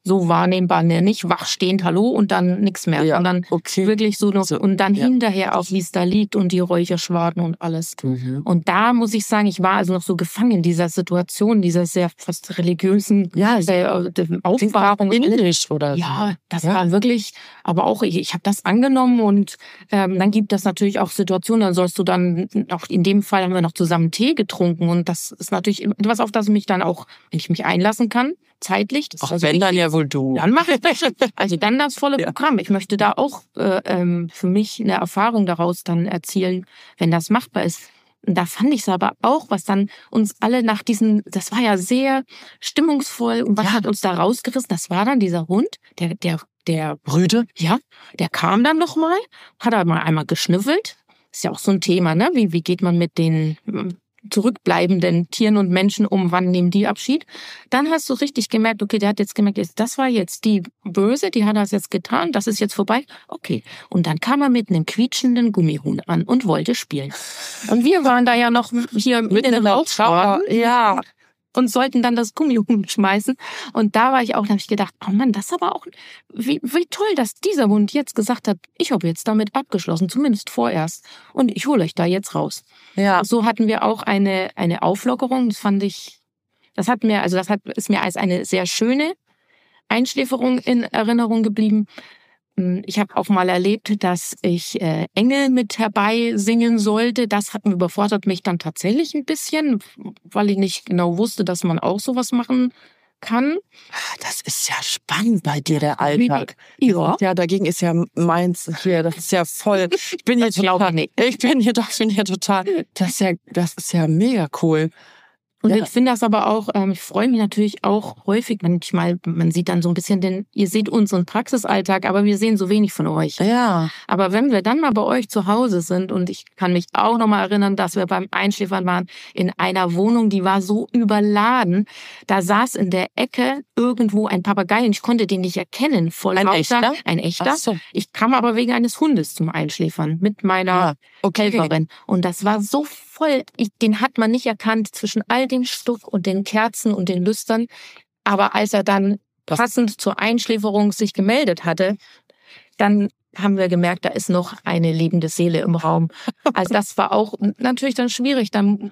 Speaker 4: so wahrnehmbar, ne? Nicht wachstehend, hallo und dann nichts mehr, sondern wirklich so noch und dann hinterher auch, wie es da liegt und die Räucherschwaden und alles. Und da muss ich sagen, ich war also noch so gefangen in dieser Situation, dieser sehr fast religiösen Aufbahrung.
Speaker 3: Indisch oder so.
Speaker 4: Ja, das war wirklich, aber auch ich habe das angenommen und dann gibt es natürlich auch Situationen, dann sollst du dann, auch in dem Fall haben wir noch zusammen Tee getrunken und das ist natürlich etwas, auf das ich mich dann auch, wenn ich mich einlassen kann, zeitlich. Das
Speaker 3: Ach, also wenn dann ja wohl du.
Speaker 4: Dann mache ich das. Also dann das volle Programm. Ich möchte da auch für mich eine Erfahrung daraus dann erzielen, wenn das machbar ist. Und da fand ich es aber auch, was dann uns alle nach diesen, das war ja sehr stimmungsvoll und was hat uns da rausgerissen? Das war dann dieser Hund, der
Speaker 3: Brüde.
Speaker 4: Ja, der kam dann noch mal, hat er mal einmal geschnüffelt. Ist ja auch so ein Thema, ne? Wie geht man mit den zurückbleibenden Tieren und Menschen um, wann nehmen die Abschied? Dann hast du richtig gemerkt, okay, der hat jetzt gemerkt, das war jetzt die Böse, die hat das jetzt getan, das ist jetzt vorbei. Okay. Und dann kam er mit einem quietschenden Gummihuhn an und wollte spielen. Und wir waren da ja noch hier mit in der Rauchschauer.
Speaker 3: Ja.
Speaker 4: Und sollten dann das Gummihuhn schmeißen. Und da war ich auch, da habe ich gedacht, oh Mann, das ist aber auch, wie toll, dass dieser Hund jetzt gesagt hat, ich habe jetzt damit abgeschlossen, zumindest vorerst. Und ich hole euch da jetzt raus. Ja. So hatten wir auch eine Auflockerung. Das fand ich, ist mir als eine sehr schöne Einschläferung in Erinnerung geblieben. Ich habe auch mal erlebt, dass ich Engel mit herbei singen sollte. Das überfordert mich dann tatsächlich ein bisschen, weil ich nicht genau wusste, dass man auch sowas machen kann.
Speaker 3: Das ist ja spannend bei dir, der Alltag.
Speaker 4: Ja.
Speaker 3: Ja, dagegen ist ja meins hier, das ist ja voll. Ich bin hier total. Das ist ja mega cool.
Speaker 4: Und ich finde das aber auch, ich freue mich natürlich auch häufig, manchmal, man sieht dann so ein bisschen ihr seht unseren Praxisalltag, aber wir sehen so wenig von euch.
Speaker 3: Ja.
Speaker 4: Aber wenn wir dann mal bei euch zu Hause sind und ich kann mich auch noch mal erinnern, dass wir beim Einschläfern waren in einer Wohnung, die war so überladen, da saß in der Ecke irgendwo ein Papagei und ich konnte den nicht erkennen. Voll
Speaker 3: ein echter?
Speaker 4: Ein echter.
Speaker 3: Ach so.
Speaker 4: Ich kam aber wegen eines Hundes zum Einschläfern mit meiner Helferin und das war so voll, den hat man nicht erkannt zwischen all dem Stuck und den Kerzen und den Lüstern. Aber als er dann passend zur Einschläferung sich gemeldet hatte, dann haben wir gemerkt, da ist noch eine lebende Seele im Raum. Also das war auch natürlich dann schwierig.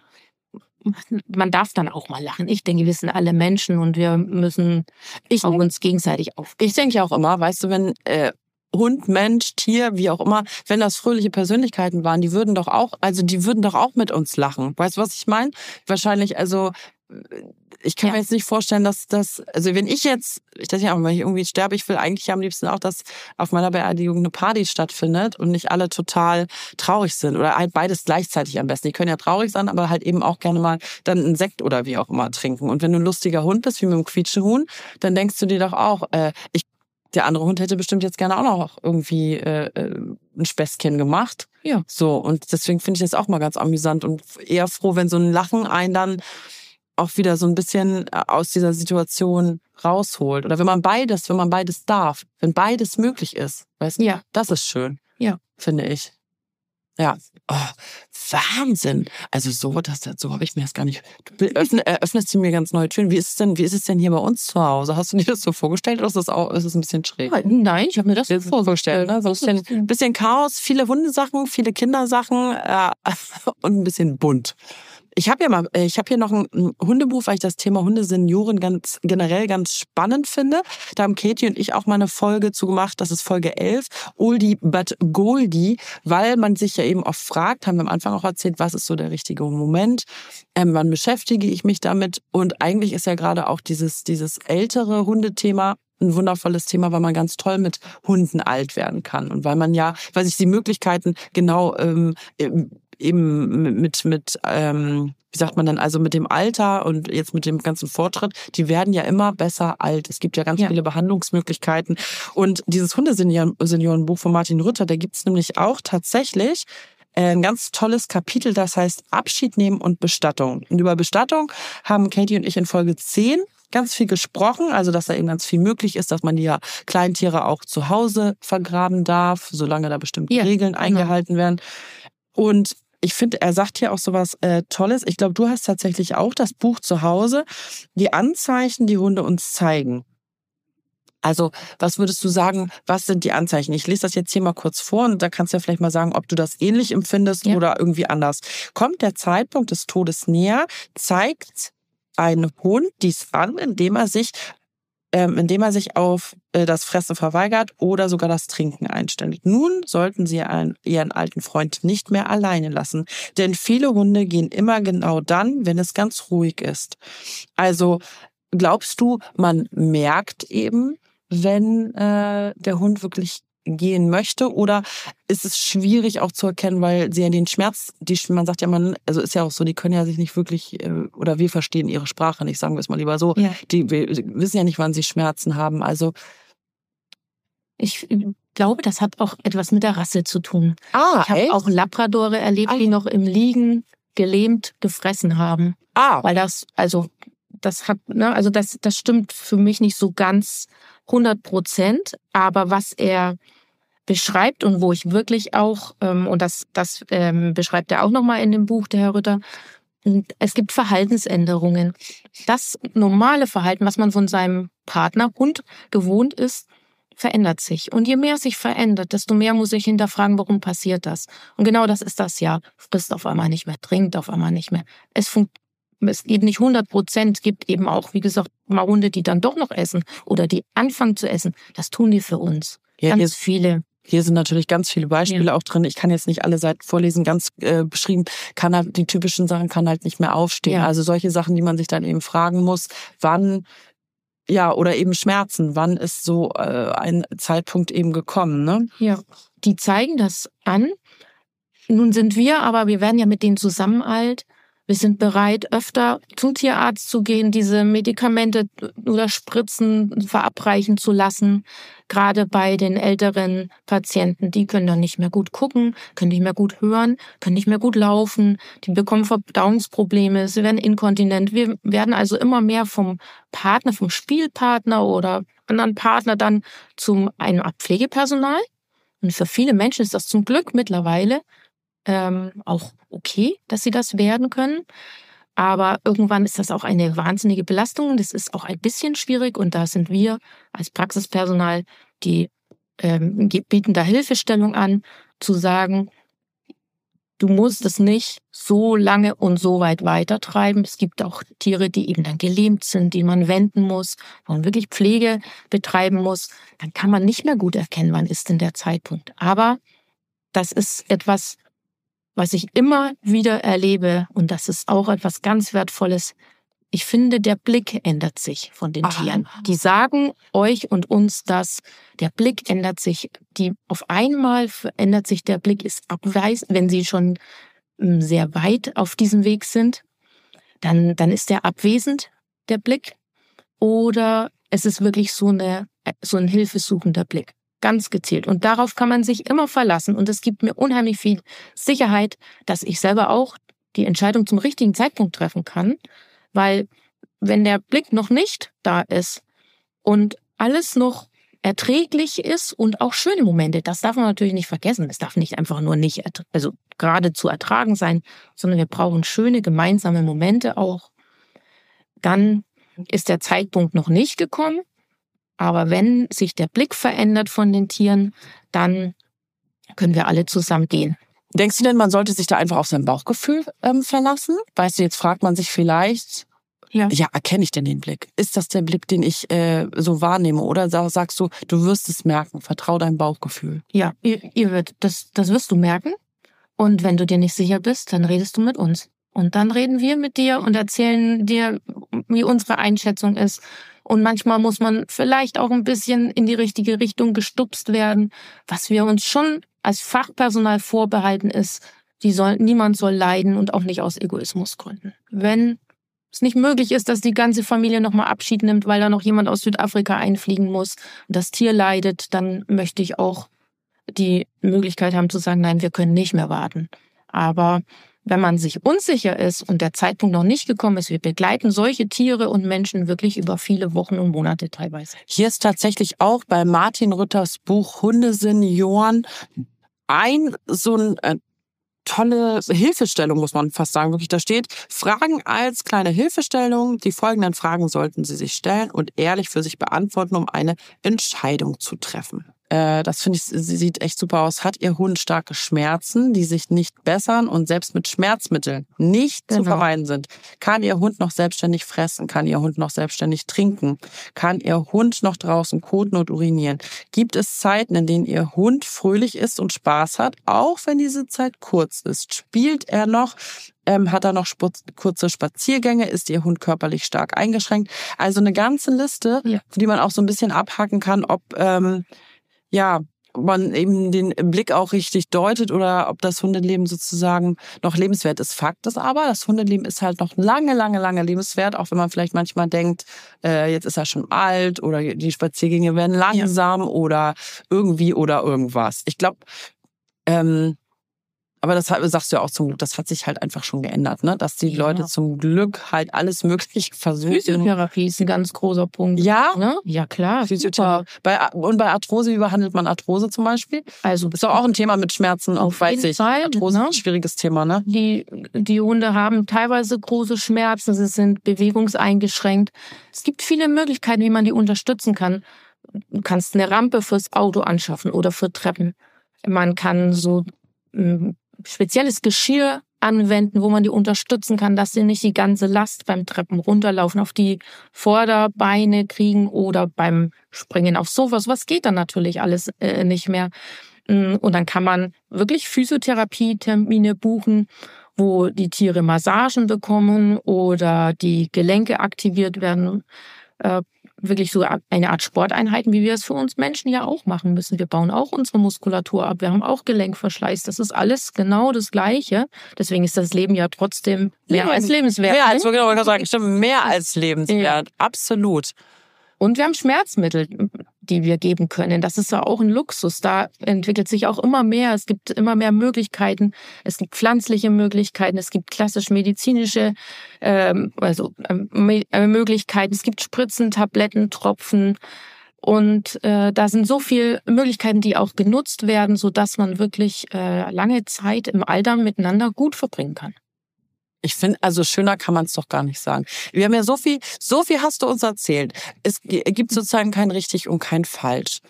Speaker 4: Man darf dann auch mal lachen. Ich denke, wir sind alle Menschen und wir müssen uns gegenseitig aufbauen.
Speaker 3: Ich denke ja auch immer, weißt du, wenn Hund, Mensch, Tier, wie auch immer, wenn das fröhliche Persönlichkeiten waren, die würden doch auch mit uns lachen. Weißt du, was ich meine? Wahrscheinlich, also ich kann mir jetzt nicht vorstellen, dass das, also wenn ich dachte ja, wenn ich irgendwie sterbe, ich will eigentlich am liebsten auch, dass auf meiner Beerdigung eine Party stattfindet und nicht alle total traurig sind oder halt beides gleichzeitig am besten. Die können ja traurig sein, aber halt eben auch gerne mal dann einen Sekt oder wie auch immer trinken. Und wenn du ein lustiger Hund bist, wie mit einem Quietschehuhn, dann denkst du dir doch auch, der andere Hund hätte bestimmt jetzt gerne auch noch irgendwie ein Späßchen gemacht. Ja. So, und deswegen finde ich das auch mal ganz amüsant und eher froh, wenn so ein Lachen einen dann auch wieder so ein bisschen aus dieser Situation rausholt. Oder wenn man beides darf, wenn beides möglich ist. Weißt du?
Speaker 4: Ja.
Speaker 3: Das ist schön.
Speaker 4: Ja.
Speaker 3: Finde ich. Ja. Oh, Wahnsinn. Also so habe ich mir das gar nicht. Du eröffnest du mir ganz neue Türen. Wie ist es denn hier bei uns zu Hause? Hast du dir das so vorgestellt oder ist es ein bisschen schräg?
Speaker 4: Nein, ich habe mir das so vorgestellt.
Speaker 3: Ne? So ein bisschen Chaos, viele Hundesachen, viele Kindersachen und ein bisschen bunt. Ich habe hier noch ein Hundebuch, weil ich das Thema Hundesenioren generell ganz spannend finde. Da haben Katie und ich auch mal eine Folge zu gemacht. Das ist Folge 11. Oldie but Goldie. Weil man sich ja eben oft fragt, haben wir am Anfang auch erzählt, was ist so der richtige Moment? Wann beschäftige ich mich damit? Und eigentlich ist ja gerade auch dieses ältere Hundethema ein wundervolles Thema, weil man ganz toll mit Hunden alt werden kann. Und weil sich die Möglichkeiten genau eben mit wie sagt man dann, also mit dem Alter und jetzt mit dem ganzen Fortschritt, die werden ja immer besser alt. Es gibt ja ganz viele Behandlungsmöglichkeiten. Und dieses Hundeseniorenbuch von Martin Rütter, da gibt's nämlich auch tatsächlich ein ganz tolles Kapitel, das heißt Abschied nehmen und Bestattung. Und über Bestattung haben Katie und ich in Folge 10 ganz viel gesprochen, also dass da eben ganz viel möglich ist, dass man die Kleintiere auch zu Hause vergraben darf, solange da bestimmte Regeln eingehalten werden. Und ich finde, er sagt hier auch sowas Tolles. Ich glaube, du hast tatsächlich auch das Buch zu Hause, die Anzeichen, die Hunde uns zeigen. Also, was würdest du sagen, was sind die Anzeichen? Ich lese das jetzt hier mal kurz vor und da kannst du ja vielleicht mal sagen, ob du das ähnlich empfindest oder irgendwie anders. Kommt der Zeitpunkt des Todes näher, zeigt ein Hund dies an, indem er sich auf das Fressen verweigert oder sogar das Trinken einstellt. Nun sollten Sie Ihren alten Freund nicht mehr alleine lassen, denn viele Hunde gehen immer genau dann, wenn es ganz ruhig ist. Also glaubst du, man merkt eben, wenn der Hund wirklich gehen möchte, oder ist es schwierig auch zu erkennen, weil sie ja den Schmerz, man sagt ja, also ist ja auch so, die können ja sich nicht wirklich, oder wir verstehen ihre Sprache nicht, sagen wir es mal lieber so, die wissen ja nicht, wann sie Schmerzen haben, also
Speaker 4: ich glaube, das hat auch etwas mit der Rasse zu tun. Ich habe auch Labradore erlebt, die noch im Liegen gelähmt gefressen haben. Weil das stimmt für mich nicht so ganz 100%, aber was er beschreibt und wo ich wirklich auch, und das beschreibt er auch nochmal in dem Buch, der Herr Rütter, es gibt Verhaltensänderungen. Das normale Verhalten, was man von seinem Partnerhund gewohnt ist, verändert sich. Und je mehr sich verändert, desto mehr muss ich hinterfragen, warum passiert das. Und genau das ist das ja. Frisst auf einmal nicht mehr, trinkt auf einmal nicht mehr. Es geht nicht 100%, gibt eben auch, wie gesagt, mal Hunde, die dann doch noch essen oder die anfangen zu essen. Das tun die für uns. Ja, ganz viele.
Speaker 3: Hier sind natürlich ganz viele Beispiele auch drin. Ich kann jetzt nicht alle Seiten vorlesen, ganz beschrieben. Kann halt die typischen Sachen, kann halt nicht mehr aufstehen. Ja. Also solche Sachen, die man sich dann eben fragen muss, wann, ja, oder eben Schmerzen, wann ist so ein Zeitpunkt eben gekommen, ne?
Speaker 4: Ja, die zeigen das an. Nun sind wir werden ja mit denen zusammen alt. Wir sind bereit, öfter zum Tierarzt zu gehen, diese Medikamente oder Spritzen verabreichen zu lassen. Gerade bei den älteren Patienten, die können dann nicht mehr gut gucken, können nicht mehr gut hören, können nicht mehr gut laufen. Die bekommen Verdauungsprobleme, sie werden inkontinent. Wir werden also immer mehr vom Partner, vom Spielpartner oder anderen Partner dann zu einem Pflegepersonal. Und für viele Menschen ist das zum Glück mittlerweile auch okay, dass sie das werden können. Aber irgendwann ist das auch eine wahnsinnige Belastung. Das ist auch ein bisschen schwierig. Und da sind wir als Praxispersonal, die bieten da Hilfestellung an, zu sagen, du musst es nicht so lange und so weit weitertreiben. Es gibt auch Tiere, die eben dann gelähmt sind, die man wenden muss, wo man wirklich Pflege betreiben muss. Dann kann man nicht mehr gut erkennen, wann ist denn der Zeitpunkt. Aber das ist etwas, was ich immer wieder erlebe, und das ist auch etwas ganz Wertvolles. Ich finde, der Blick ändert sich von den Tieren. Die sagen euch und uns das. Der Blick ändert sich. Auf einmal verändert sich der Blick, ist abweisend, wenn sie schon sehr weit auf diesem Weg sind. Dann ist der abwesend, der Blick. Oder es ist wirklich so ein hilfesuchender Blick. Ganz gezielt. Und darauf kann man sich immer verlassen. Und es gibt mir unheimlich viel Sicherheit, dass ich selber auch die Entscheidung zum richtigen Zeitpunkt treffen kann. Weil wenn der Blick noch nicht da ist und alles noch erträglich ist und auch schöne Momente, das darf man natürlich nicht vergessen. Es darf nicht einfach nur gerade zu ertragen sein, sondern wir brauchen schöne gemeinsame Momente auch. Dann ist der Zeitpunkt noch nicht gekommen. Aber wenn sich der Blick verändert von den Tieren, dann können wir alle zusammen gehen.
Speaker 3: Denkst du denn, man sollte sich da einfach auf sein Bauchgefühl verlassen? Weißt du, jetzt fragt man sich vielleicht, ja, erkenne ich denn den Blick? Ist das der Blick, den ich so wahrnehme? Oder sagst du, du wirst es merken, vertrau deinem Bauchgefühl?
Speaker 4: Ja, das wirst du merken. Und wenn du dir nicht sicher bist, dann redest du mit uns. Und dann reden wir mit dir und erzählen dir, wie unsere Einschätzung ist. Und manchmal muss man vielleicht auch ein bisschen in die richtige Richtung gestupst werden. Was wir uns schon als Fachpersonal vorbehalten ist, niemand soll leiden und auch nicht aus Egoismusgründen. Wenn es nicht möglich ist, dass die ganze Familie nochmal Abschied nimmt, weil da noch jemand aus Südafrika einfliegen muss und das Tier leidet, dann möchte ich auch die Möglichkeit haben zu sagen, nein, wir können nicht mehr warten. Aber wenn man sich unsicher ist und der Zeitpunkt noch nicht gekommen ist, wir begleiten solche Tiere und Menschen wirklich über viele Wochen und Monate teilweise.
Speaker 3: Hier ist tatsächlich auch bei Martin Rütters Buch Hundesenioren ein so ein tolle Hilfestellung, muss man fast sagen. Wirklich, da steht, Fragen als kleine Hilfestellung. Die folgenden Fragen sollten Sie sich stellen und ehrlich für sich beantworten, um eine Entscheidung zu treffen. Das finde ich, sie sieht echt super aus. Hat Ihr Hund starke Schmerzen, die sich nicht bessern und selbst mit Schmerzmitteln nicht zu vermeiden sind? Kann Ihr Hund noch selbstständig fressen? Kann Ihr Hund noch selbstständig trinken? Kann Ihr Hund noch draußen koten und urinieren? Gibt es Zeiten, in denen Ihr Hund fröhlich ist und Spaß hat, auch wenn diese Zeit kurz ist? Spielt er noch? Hat er noch kurze Spaziergänge? Ist Ihr Hund körperlich stark eingeschränkt? Also eine ganze Liste, für die man auch so ein bisschen abhaken kann, ob man eben den Blick auch richtig deutet oder ob das Hundeleben sozusagen noch lebenswert ist. Fakt ist aber, das Hundeleben ist halt noch lange, lange, lange lebenswert, auch wenn man vielleicht manchmal denkt, jetzt ist er schon alt oder die Spaziergänge werden langsam oder irgendwie oder irgendwas. Ich glaube, aber das sagst du ja auch zum Glück, das hat sich halt einfach schon geändert, ne? Dass die Leute zum Glück halt alles Mögliche versuchen.
Speaker 4: Physiotherapie ist ein ganz großer Punkt.
Speaker 3: Ja?
Speaker 4: Ne? Ja, klar.
Speaker 3: Physiotherapie. Und bei Arthrose, wie behandelt man Arthrose zum Beispiel? Also ist doch auch ein Thema mit Schmerzen, auch weiß ich. Arthrose ist ein schwieriges Thema, ne?
Speaker 4: Die Hunde haben teilweise große Schmerzen, sie sind bewegungseingeschränkt. Es gibt viele Möglichkeiten, wie man die unterstützen kann. Du kannst eine Rampe fürs Auto anschaffen oder für Treppen. Man kann so spezielles Geschirr anwenden, wo man die unterstützen kann, dass sie nicht die ganze Last beim Treppen runterlaufen auf die Vorderbeine kriegen oder beim Springen aufs Sofa. Was geht dann natürlich alles nicht mehr. Und dann kann man wirklich Physiotherapie-Termine buchen, wo die Tiere Massagen bekommen oder die Gelenke aktiviert werden. Wirklich so eine Art Sporteinheiten, wie wir es für uns Menschen ja auch machen müssen. Wir bauen auch unsere Muskulatur ab, wir haben auch Gelenkverschleiß. Das ist alles genau das Gleiche. Deswegen ist das Leben ja trotzdem mehr als lebenswert.
Speaker 3: Mehr als, genau, ich kann sagen, stimmt, mehr als lebenswert. Ja. Absolut.
Speaker 4: Und wir haben Schmerzmittel, die wir geben können. Das ist ja auch ein Luxus. Da entwickelt sich auch immer mehr. Es gibt immer mehr Möglichkeiten. Es gibt pflanzliche Möglichkeiten. Es gibt klassisch-medizinische Möglichkeiten. Es gibt Spritzen, Tabletten, Tropfen. Und da sind so viele Möglichkeiten, die auch genutzt werden, sodass man wirklich lange Zeit im Alter miteinander gut verbringen kann.
Speaker 3: Ich finde, also schöner kann man es doch gar nicht sagen. Wir haben ja so viel hast du uns erzählt. Es gibt sozusagen kein richtig und kein falsch.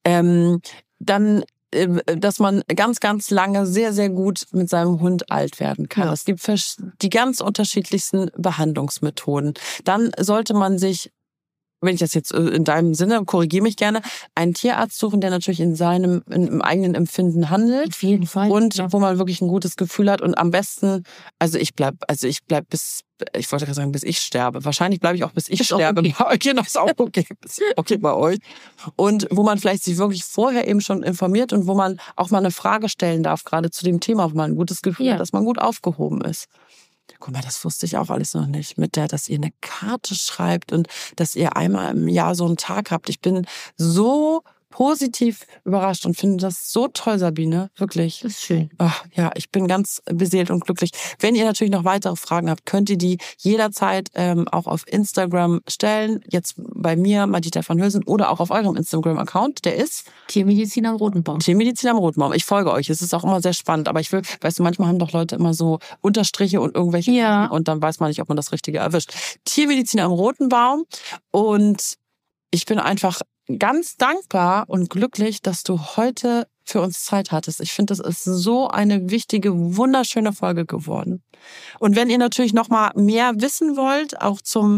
Speaker 3: Dann, dass man ganz, ganz lange sehr, sehr gut mit seinem Hund alt werden kann. Ja. Es gibt die ganz unterschiedlichsten Behandlungsmethoden. Dann sollte man sich, wenn ich das jetzt in deinem Sinne, korrigiere mich gerne, einen Tierarzt suchen, der natürlich im eigenen Empfinden handelt.
Speaker 4: Auf jeden Fall.
Speaker 3: Und wo man wirklich ein gutes Gefühl hat. Und am besten, ich bleib bis ich sterbe. Wahrscheinlich bleibe ich auch bis ich sterbe. Okay. Bei euch, genau, ist auch okay. Okay bei euch. Und wo man vielleicht sich wirklich vorher eben schon informiert und wo man auch mal eine Frage stellen darf, gerade zu dem Thema, wo man ein gutes Gefühl hat, dass man gut aufgehoben ist. Guck mal, das wusste ich auch alles noch nicht. Dass ihr eine Karte schreibt und dass ihr einmal im Jahr so einen Tag habt. Ich bin so positiv überrascht und finde das so toll, Sabine. Wirklich.
Speaker 4: Das ist schön.
Speaker 3: Ach, ja, ich bin ganz beseelt und glücklich. Wenn ihr natürlich noch weitere Fragen habt, könnt ihr die jederzeit auch auf Instagram stellen. Jetzt bei mir, Madita van Hülsen, oder auch auf eurem Instagram-Account. Der ist
Speaker 4: Tiermedizin am Roten Baum.
Speaker 3: Tiermedizin am Roten Baum. Ich folge euch. Es ist auch immer sehr spannend. Aber weißt du, manchmal haben doch Leute immer so Unterstriche und irgendwelche und dann weiß man nicht, ob man das Richtige erwischt. Tiermedizin am Roten Baum. Und ich bin einfach ganz dankbar und glücklich, dass du heute für uns Zeit hattest. Ich finde, das ist so eine wichtige, wunderschöne Folge geworden. Und wenn ihr natürlich noch mal mehr wissen wollt, auch zum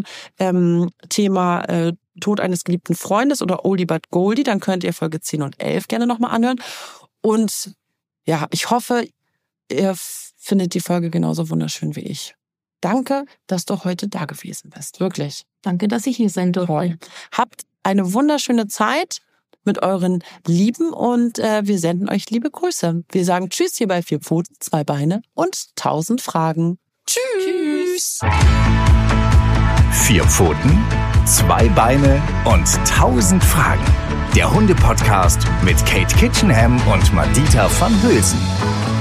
Speaker 3: Thema Tod eines geliebten Freundes oder Oldie but Goldie, dann könnt ihr Folge 10 und 11 gerne noch mal anhören. Und ja, ich hoffe, ihr findet die Folge genauso wunderschön wie ich. Danke, dass du heute da gewesen bist. Wirklich.
Speaker 4: Danke, dass ich hier sein durfte.
Speaker 3: Habt eine wunderschöne Zeit mit euren Lieben und wir senden euch liebe Grüße. Wir sagen Tschüss hier bei 4 Pfoten, 2 Beine und 1000 Fragen. Tschüss!
Speaker 2: 4 Pfoten, 2 Beine und 1000 Fragen. Der Hunde-Podcast mit Kate Kitchenham und Madita van Hülsen.